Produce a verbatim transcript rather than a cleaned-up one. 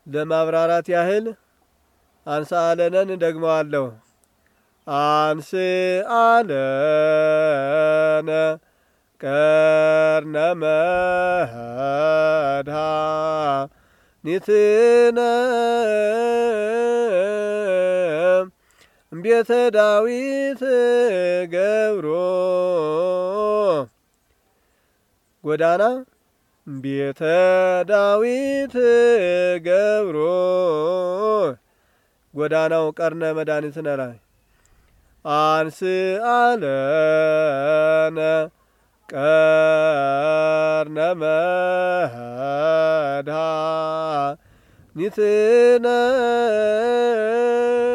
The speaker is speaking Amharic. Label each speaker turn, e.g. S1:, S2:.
S1: ለማብራራት ያህል አንሳአለነን ደግመዋለሁ። አንስአለነ ቀርነ መድኃኒትነ እምቤተ ዳዊት ገብሮ ጎዳና ቤተ ዳዊት ገብሮ ጎዳናው ቀርነ መድኃኒትነ ላይ አንስአለነ ቀርነ መድኃኒትነ